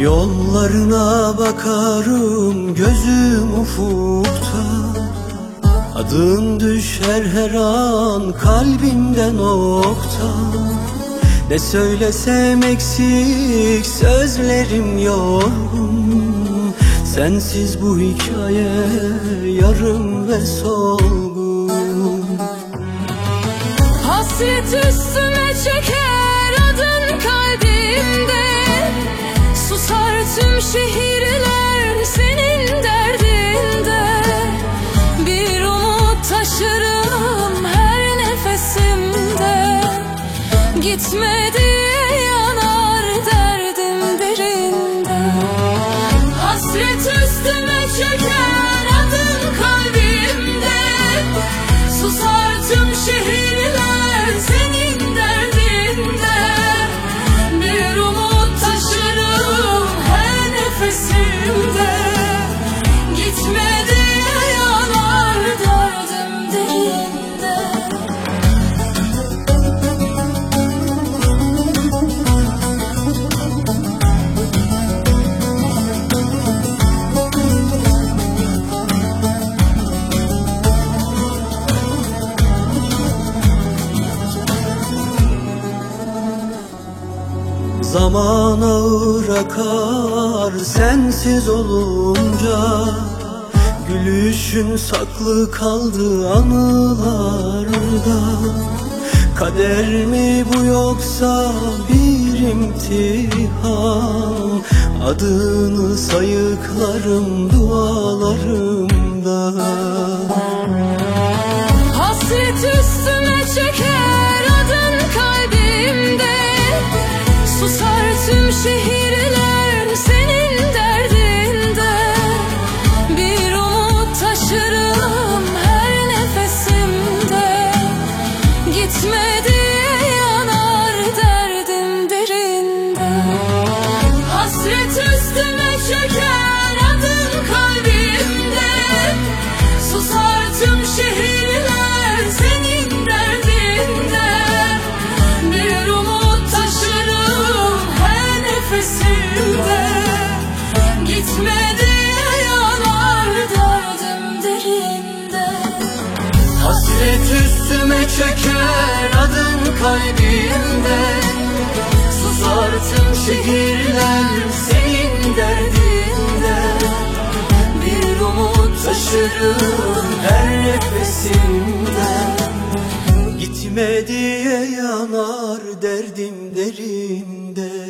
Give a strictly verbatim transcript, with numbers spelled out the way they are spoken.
Yollarına bakarım gözüm ufukta, adın düşer her an kalbimde nokta. Ne söylesem eksik, sözlerim yorgun. Sensiz bu hikaye yarım ve solgun. Hasret üstüme çeker adın kalbimde, susar tüm şehirler senin derdinde. Bir umut taşırım her nefesimde, gitme diye yanar derdim derinde. Hasret üstüme çeker adın kalbimde, susar tüm şehirler senin derdinde. Bir umut taşırım her nefesimde, gitme diye yanar derdim derinde. Zaman ağır akar sensiz olunca, gülüşün saklı kaldı anılarda. Kader mi bu yoksa bir imtihan? Adını sayıklarım dualarımda. Hasret üstüme çeker adın kalbimde, susar tüm şehirler senin derdinde. Bir umut taşırım her nefesimde, gitme diye yanar derdim derinde. Hasret üstüme çeker adın kalbimde, susar tüm şehirler senin derdinde. Bir umut taşırım her nefesimde, gitme diye yanar derdim derinde. Hasret üstüme çeker adın kalbimde, susar tüm şehirler senin derdinde. Bir umut taşırım her nefesimde, gitme diye yanar derdim derinde.